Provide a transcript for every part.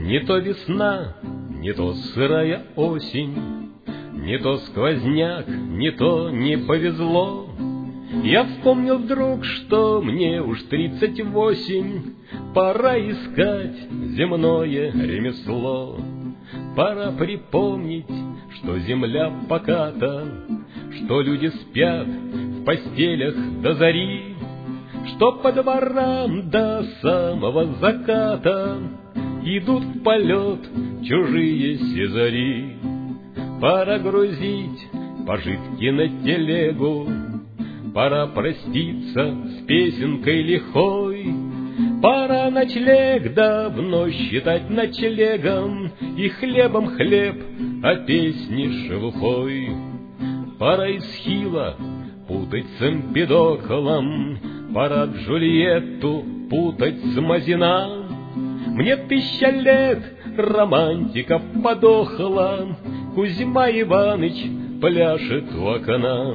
Не то весна, не то сырая осень, не то сквозняк, не то не повезло. Я вспомнил вдруг, что мне уж 38, пора искать земное ремесло. Пора припомнить, что земля поката, что люди спят в постелях до зари, что по дворам до самого заката идут в полет чужие сизари. Пора грузить пожитки на телегу, пора проститься с песенкой лихой. Пора ночлег давно считать ночлегом и хлебом хлеб, а песни шелухой. Пора из Хила путать с Эмпидоклом, пора Джульетту путать с Мазина. Мне 1000 лет, романтика подохла, Кузьма Иваныч пляшет у окна.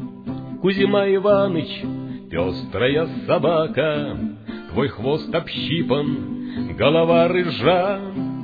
Кузьма Иваныч, пестрая собака, твой хвост общипан, голова рыжа.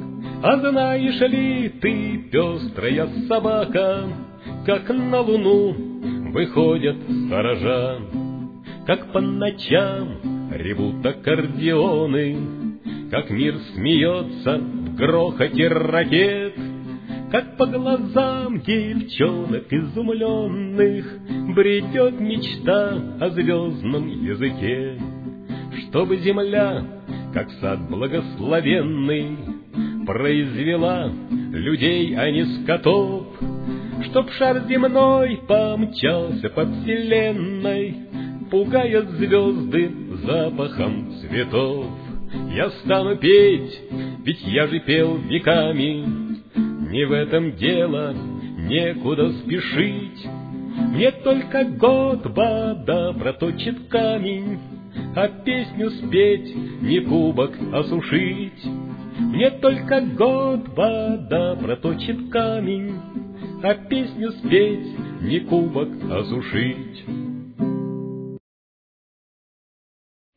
А знаешь ли ты, пестрая собака, как на луну выходят сторожа, как по ночам ревут аккордеоны, как мир смеется в грохоте ракет, как по глазам девчонок изумленных бредет мечта о звездном языке. Чтобы земля, как сад благословенный, произвела людей, а не скотов, чтоб шар земной помчался по вселенной, пугая звезды запахом цветов. Я стану петь, ведь я же пел веками, не в этом дело, некуда спешить. Мне только год вода проточит камень, а песню спеть не кубок осушить. Мне только год вода проточит камень, а песню спеть не кубок осушить.